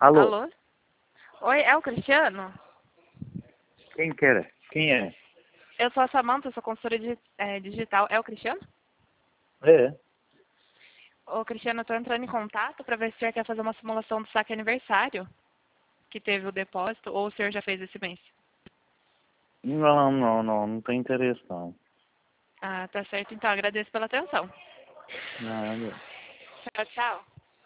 Alô? Alô? Oi, é o Cristiano? Quem quer? Quem é? Eu sou a Samantha, sou consultora digital. É o Cristiano? É. Ô, Cristiano, eu tô entrando em contato para ver se o senhor quer fazer uma simulação do saque aniversário, que teve o depósito, ou o senhor já fez esse mês? Não tem interesse não. Ah, tá certo. Então, agradeço pela atenção. Nada. Tchau, tchau.